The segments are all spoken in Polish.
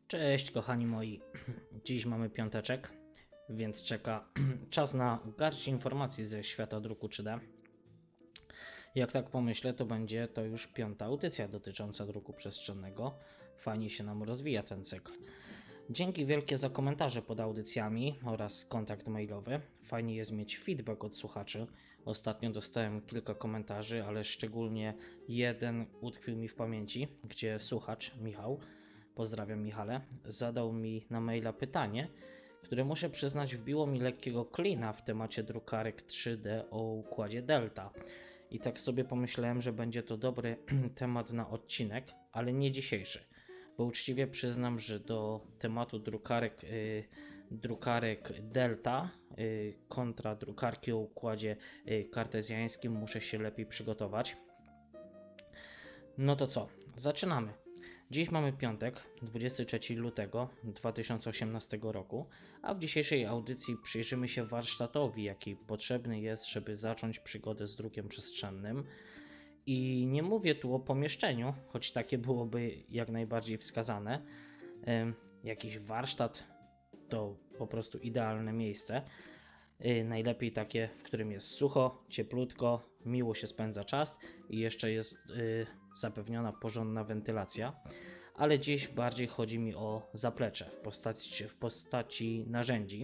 Cześć kochani moi, dziś mamy piąteczek, więc czeka czas na garść informacji ze świata druku 3D. Jak tak pomyślę, to będzie to już piąta audycja dotycząca druku przestrzennego. Fajnie się nam rozwija ten cykl. Dzięki wielkie za komentarze pod audycjami oraz kontakt mailowy. Fajnie jest mieć feedback od słuchaczy. Ostatnio dostałem kilka komentarzy, ale szczególnie jeden utkwił mi w pamięci, gdzie słuchacz Michał, pozdrawiam Michale, zadał mi na maila pytanie, które muszę przyznać wbiło mi lekkiego klina w temacie drukarek 3D o układzie Delta. I tak sobie pomyślałem, że będzie to dobry temat na odcinek, ale nie dzisiejszy. Bo uczciwie przyznam, że do tematu drukarek Delta kontra drukarki o układzie kartezjańskim muszę się lepiej przygotować. No to co? Zaczynamy. Dziś mamy piątek, 23 lutego 2018 roku, a w dzisiejszej audycji przyjrzymy się warsztatowi, jaki potrzebny jest, żeby zacząć przygodę z drukiem przestrzennym. I nie mówię tu o pomieszczeniu, choć takie byłoby jak najbardziej wskazane. Jakiś warsztat to po prostu idealne miejsce. Najlepiej takie, w którym jest sucho, cieplutko, miło się spędza czas i jeszcze jest zapewniona porządna wentylacja. Ale dziś bardziej chodzi mi o zaplecze w postaci narzędzi.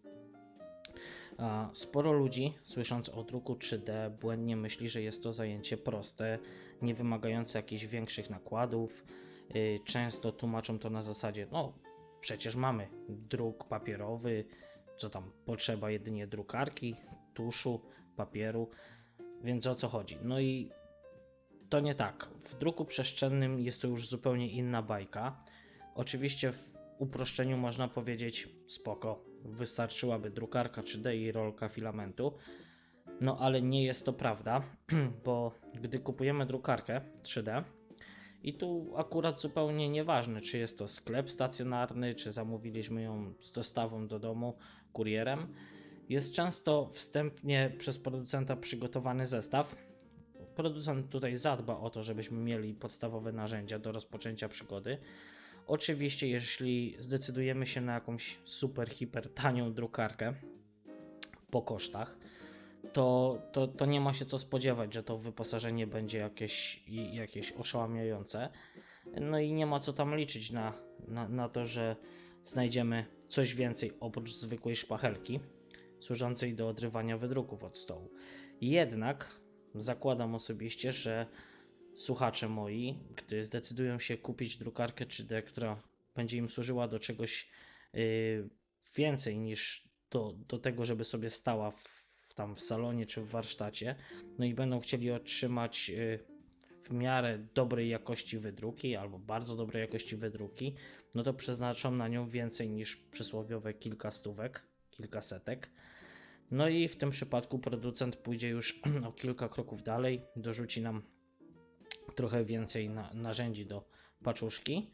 Sporo ludzi, słysząc o druku 3D, błędnie myśli, że jest to zajęcie proste, nie wymagające jakichś większych nakładów. Często tłumaczą to na zasadzie, no przecież mamy druk papierowy, co tam potrzeba jedynie drukarki, tuszu, papieru, więc o co chodzi? No i to nie tak. W druku przestrzennym jest to już zupełnie inna bajka. Oczywiście w uproszczeniu można powiedzieć spoko, wystarczyłaby drukarka 3D i rolka filamentu. No ale nie jest to prawda, bo gdy kupujemy drukarkę 3D i tu akurat zupełnie nieważne, czy jest to sklep stacjonarny, czy zamówiliśmy ją z dostawą do domu kurierem, jest często wstępnie przez producenta przygotowany zestaw. Producent tutaj zadba o to, żebyśmy mieli podstawowe narzędzia do rozpoczęcia przygody. Oczywiście, jeśli zdecydujemy się na jakąś super, hiper tanią drukarkę po kosztach, to nie ma się co spodziewać, że to wyposażenie będzie jakieś oszałamiające. No i nie ma co tam liczyć na to, że znajdziemy coś więcej oprócz zwykłej szpachelki służącej do odrywania wydruków od stołu. Jednak zakładam osobiście, że słuchacze moi, gdy zdecydują się kupić drukarkę 3D, która będzie im służyła do czegoś więcej niż do tego, żeby sobie stała tam w salonie czy w warsztacie, no i będą chcieli otrzymać w miarę dobrej jakości wydruki albo bardzo dobrej jakości wydruki, no to przeznaczą na nią więcej niż przysłowiowe kilka stówek, kilka setek. No i w tym przypadku producent pójdzie już o kilka kroków dalej, dorzuci nam trochę więcej narzędzi do paczuszki,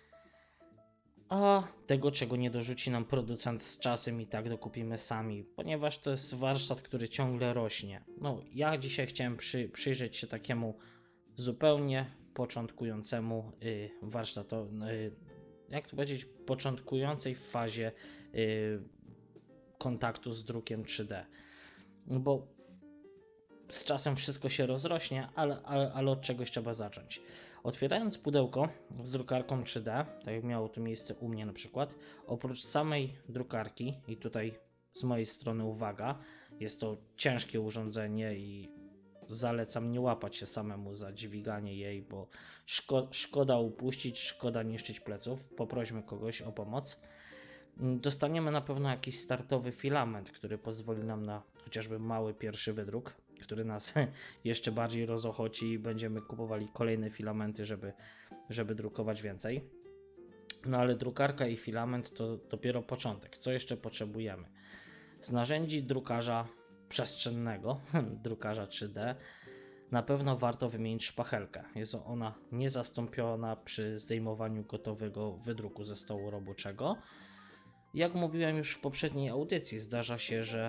a tego, czego nie dorzuci nam producent z czasem, i tak dokupimy sami, ponieważ to jest warsztat, który ciągle rośnie. No, ja dzisiaj chciałem przyjrzeć się takiemu zupełnie początkującemu warsztatowi, jak to powiedzieć, początkującej w fazie kontaktu z drukiem 3D. Bo z czasem wszystko się rozrośnie, ale od czegoś trzeba zacząć. Otwierając pudełko z drukarką 3D, tak jak miało to miejsce u mnie na przykład, oprócz samej drukarki, i tutaj z mojej strony uwaga, jest to ciężkie urządzenie i zalecam nie łapać się samemu za dźwiganie jej, bo szkoda upuścić, szkoda niszczyć pleców, poprośmy kogoś o pomoc. Dostaniemy na pewno jakiś startowy filament, który pozwoli nam na chociażby mały pierwszy wydruk, który nas jeszcze bardziej rozochoci i będziemy kupowali kolejne filamenty, żeby drukować więcej. No ale drukarka i filament to dopiero początek. Co jeszcze potrzebujemy? Z narzędzi drukarza przestrzennego, drukarza 3D, na pewno warto wymienić szpachelkę. Jest ona niezastąpiona przy zdejmowaniu gotowego wydruku ze stołu roboczego. Jak mówiłem już w poprzedniej audycji,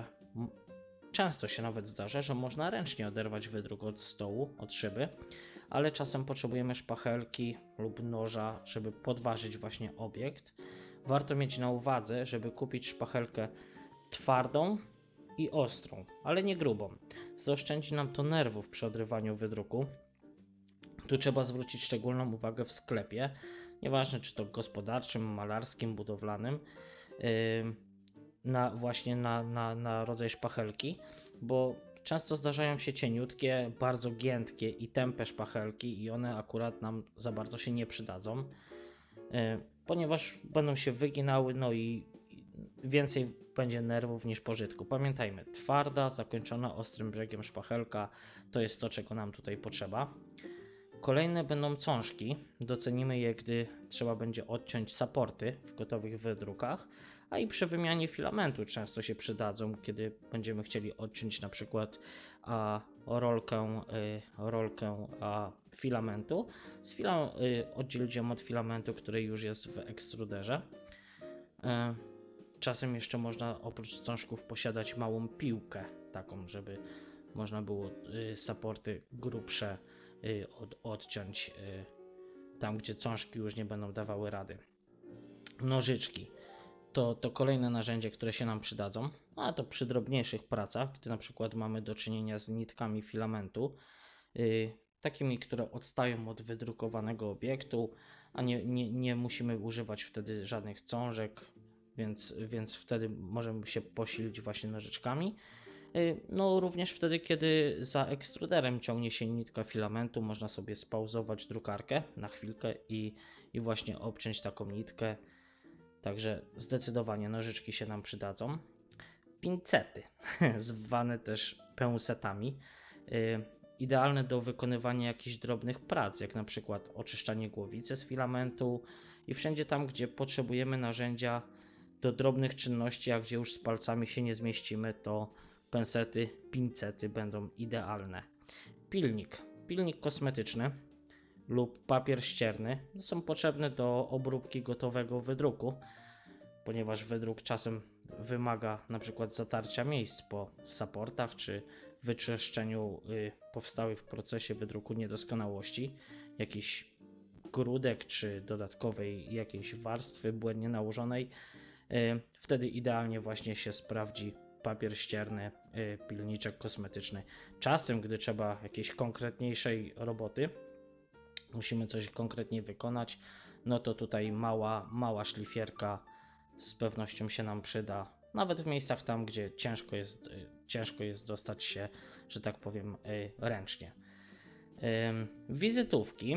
często się nawet zdarza, że można ręcznie oderwać wydruk od stołu, od szyby, ale czasem potrzebujemy szpachelki lub noża, żeby podważyć właśnie obiekt. Warto mieć na uwadze, żeby kupić szpachelkę twardą i ostrą, ale nie grubą. Zaoszczędzi nam to nerwów przy odrywaniu wydruku. Tu trzeba zwrócić szczególną uwagę w sklepie, nieważne czy to gospodarczym, malarskim, budowlanym, na rodzaj szpachelki, bo często zdarzają się cieniutkie, bardzo giętkie i tępe szpachelki i one akurat nam za bardzo się nie przydadzą, ponieważ będą się wyginały, no i więcej będzie nerwów niż pożytku. Pamiętajmy, twarda, zakończona ostrym brzegiem szpachelka to jest to, czego nam tutaj potrzeba. Kolejne będą cążki. Docenimy je, gdy trzeba będzie odciąć saporty w gotowych wydrukach, a i przy wymianie filamentu często się przydadzą, kiedy będziemy chcieli odciąć na przykład rolkę filamentu. Oddzielić ją od filamentu, który już jest w ekstruderze. Czasem jeszcze można oprócz cążków posiadać małą piłkę, taką, żeby można było saporty grubsze odciąć tam, gdzie cążki już nie będą dawały rady. Nożyczki to kolejne narzędzie, które się nam przydadzą, a to przy drobniejszych pracach, gdy na przykład mamy do czynienia z nitkami filamentu, takimi, które odstają od wydrukowanego obiektu, a nie musimy używać wtedy żadnych cążek, więc wtedy możemy się posilić właśnie nożyczkami. No również wtedy, kiedy za ekstruderem ciągnie się nitka filamentu, można sobie spauzować drukarkę na chwilkę i właśnie obciąć taką nitkę. Także zdecydowanie nożyczki się nam przydadzą. Pincety, zwane też pęsetami, idealne do wykonywania jakichś drobnych prac, jak na przykład oczyszczanie głowicy z filamentu i wszędzie tam, gdzie potrzebujemy narzędzia do drobnych czynności, a gdzie już z palcami się nie zmieścimy, to pincety będą idealne. Pilnik kosmetyczny lub papier ścierny są potrzebne do obróbki gotowego wydruku, ponieważ wydruk czasem wymaga na przykład zatarcia miejsc po saportach czy wyczyszczeniu powstałych w procesie wydruku niedoskonałości, jakichś grudek czy dodatkowej jakiejś warstwy błędnie nałożonej. Wtedy idealnie właśnie się sprawdzi papier ścierny, pilniczek kosmetyczny. Czasem, gdy trzeba jakiejś konkretniejszej roboty, musimy coś konkretnie wykonać, no to tutaj mała szlifierka z pewnością się nam przyda, nawet w miejscach tam, gdzie ciężko jest dostać się, że tak powiem, ręcznie. Wizytówki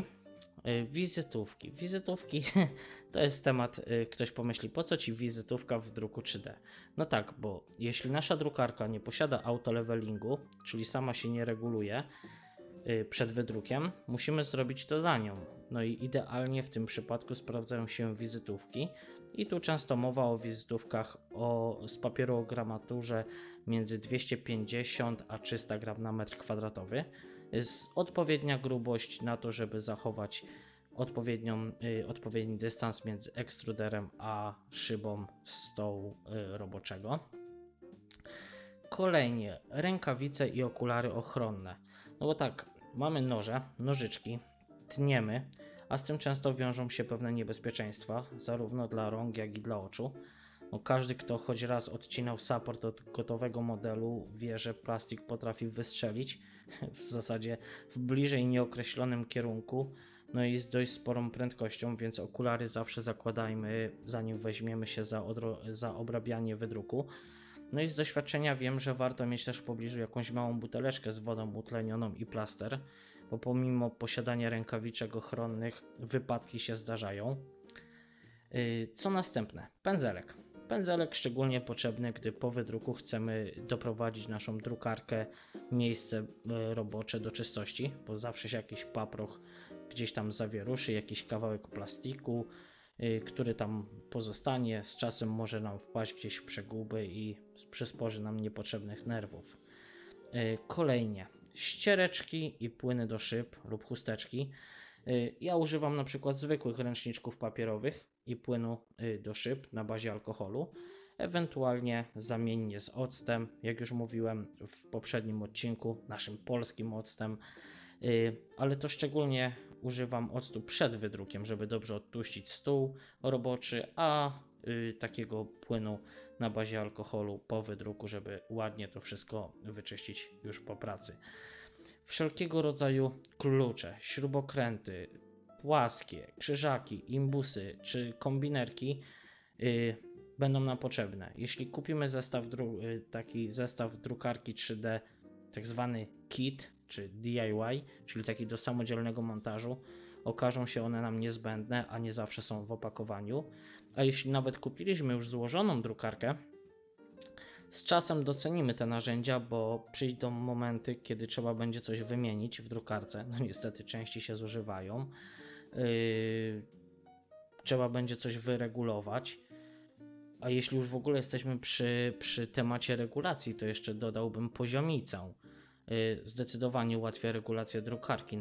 to jest temat, ktoś pomyśli, po co ci wizytówka w druku 3D? No tak, bo jeśli nasza drukarka nie posiada autolevelingu, czyli sama się nie reguluje przed wydrukiem, musimy zrobić to za nią. No i idealnie w tym przypadku sprawdzają się wizytówki i tu często mowa o wizytówkach z papieru o gramaturze między 250 a 300 gram na metr kwadratowy. Jest odpowiednia grubość na to, żeby zachować odpowiedni dystans między ekstruderem a szybą stołu roboczego. Kolejnie rękawice i okulary ochronne. No bo tak, mamy nożyczki, tniemy, a z tym często wiążą się pewne niebezpieczeństwa, zarówno dla rąk, jak i dla oczu. No, każdy, kto choć raz odcinał saport od gotowego modelu, wie, że plastik potrafi wystrzelić w zasadzie w bliżej nieokreślonym kierunku, no i z dość sporą prędkością, więc okulary zawsze zakładajmy, zanim weźmiemy się za obrabianie wydruku. No i z doświadczenia wiem, że warto mieć też w pobliżu jakąś małą buteleczkę z wodą utlenioną i plaster, bo pomimo posiadania rękawiczek ochronnych wypadki się zdarzają. Co następne? Pędzelek szczególnie potrzebny, gdy po wydruku chcemy doprowadzić naszą drukarkę, miejsce robocze do czystości, bo zawsze się jakiś paproch gdzieś tam zawieruszy, jakiś kawałek plastiku, który tam pozostanie, z czasem może nam wpaść gdzieś w przeguby i przysporzy nam niepotrzebnych nerwów. Kolejnie ściereczki i płyny do szyb lub chusteczki. Ja używam na przykład zwykłych ręczniczków papierowych i płynu do szyb na bazie alkoholu, ewentualnie zamiennie z octem, jak już mówiłem w poprzednim odcinku, naszym polskim octem. ale to szczególnie używam octu przed wydrukiem, żeby dobrze odtłuścić stół roboczy, a takiego płynu na bazie alkoholu po wydruku, żeby ładnie to wszystko wyczyścić już po pracy. Wszelkiego rodzaju klucze, śrubokręty, płaskie, krzyżaki, imbusy czy kombinerki będą nam potrzebne. Jeśli kupimy taki zestaw drukarki 3D, tak zwany kit czy DIY, czyli taki do samodzielnego montażu, okażą się one nam niezbędne, a nie zawsze są w opakowaniu. A jeśli nawet kupiliśmy już złożoną drukarkę, z czasem docenimy te narzędzia, bo przyjdą momenty, kiedy trzeba będzie coś wymienić w drukarce. No niestety części się zużywają. Trzeba będzie coś wyregulować. A jeśli już w ogóle jesteśmy przy temacie regulacji, to jeszcze dodałbym poziomicę. Zdecydowanie ułatwia regulację drukarki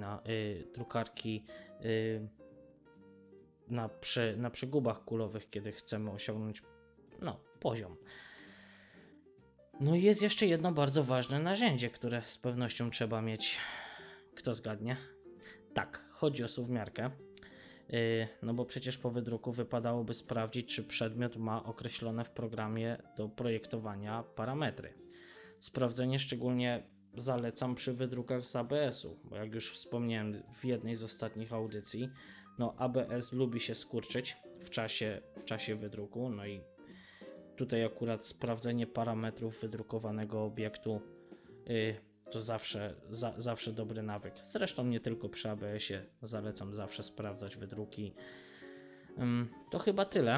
na przegubach kulowych, kiedy chcemy osiągnąć poziom. No i jest jeszcze jedno bardzo ważne narzędzie, które z pewnością trzeba mieć. Kto zgadnie? Tak, chodzi o suwmiarkę. No bo przecież po wydruku wypadałoby sprawdzić, czy przedmiot ma określone w programie do projektowania parametry. Sprawdzenie szczególnie zalecam przy wydrukach z ABS-u, bo jak już wspomniałem w jednej z ostatnich audycji, no ABS lubi się skurczyć w czasie wydruku, no i tutaj akurat sprawdzenie parametrów wydrukowanego obiektu to zawsze dobry nawyk. Zresztą nie tylko przy ABS-ie zalecam zawsze sprawdzać wydruki. To chyba tyle.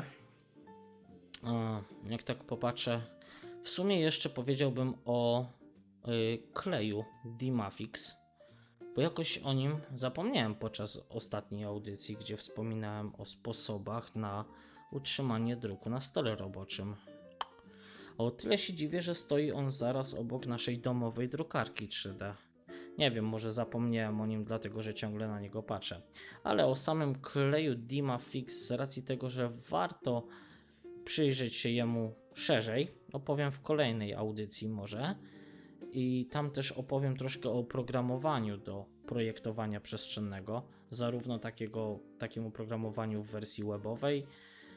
Jak tak popatrzę, w sumie jeszcze powiedziałbym o kleju Dimafix, bo jakoś o nim zapomniałem podczas ostatniej audycji, gdzie wspominałem o sposobach na utrzymanie druku na stole roboczym. O tyle się dziwię, że stoi on zaraz obok naszej domowej drukarki 3D. Nie wiem, może zapomniałem o nim, dlatego że ciągle na niego patrzę. Ale o samym kleju Dimafix, z racji tego, że warto przyjrzeć się jemu szerzej, opowiem w kolejnej audycji może. I tam też opowiem troszkę o programowaniu do projektowania przestrzennego, zarówno takiemu programowaniu w wersji webowej,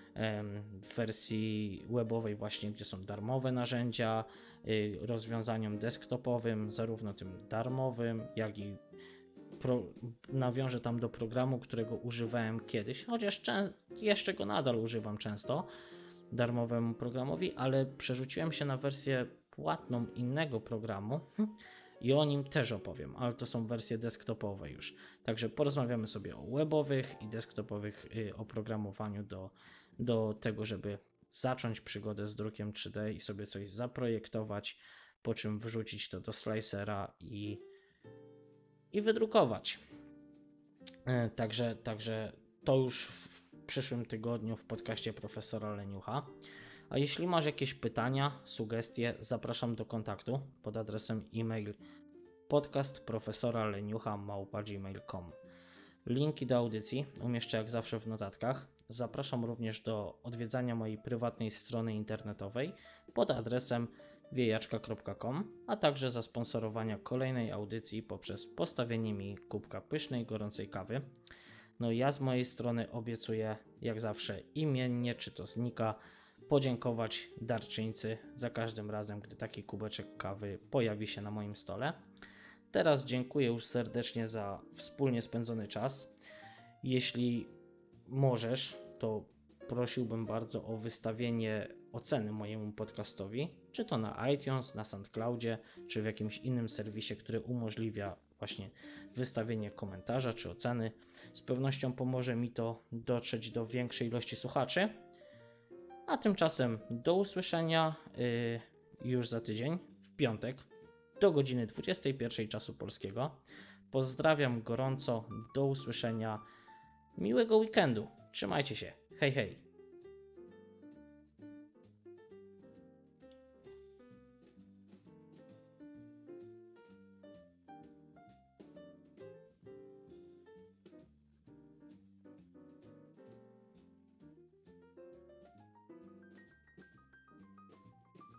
właśnie, gdzie są darmowe narzędzia, rozwiązaniom desktopowym, zarówno tym darmowym, jak i nawiążę tam do programu, którego używałem kiedyś, chociaż jeszcze go nadal używam często, darmowemu programowi, ale przerzuciłem się na wersję płatną innego programu i o nim też opowiem, ale to są wersje desktopowe już. Także porozmawiamy sobie o webowych i desktopowych oprogramowaniu do tego, żeby zacząć przygodę z drukiem 3D i sobie coś zaprojektować, po czym wrzucić to do slicera i wydrukować. Także to już w przyszłym tygodniu w podcaście profesora Leniucha. A jeśli masz jakieś pytania, sugestie, zapraszam do kontaktu pod adresem e-mail podcastprofesoraleniucha@gmail.com. Linki do audycji umieszczę jak zawsze w notatkach. Zapraszam również do odwiedzania mojej prywatnej strony internetowej pod adresem wiejaczka.com, a także zasponsorowania kolejnej audycji poprzez postawienie mi kubka pysznej, gorącej kawy. No ja z mojej strony obiecuję jak zawsze imiennie, czy to znika, podziękować darczyńcy za każdym razem, gdy taki kubeczek kawy pojawi się na moim stole. Teraz dziękuję już serdecznie za wspólnie spędzony czas. Jeśli możesz, to prosiłbym bardzo o wystawienie oceny mojemu podcastowi, czy to na iTunes, na SoundCloudzie, czy w jakimś innym serwisie, który umożliwia właśnie wystawienie komentarza czy oceny. Z pewnością pomoże mi to dotrzeć do większej ilości słuchaczy. A tymczasem do usłyszenia już za tydzień, w piątek, do godziny 21 czasu polskiego. Pozdrawiam gorąco, do usłyszenia, miłego weekendu, trzymajcie się, hej hej.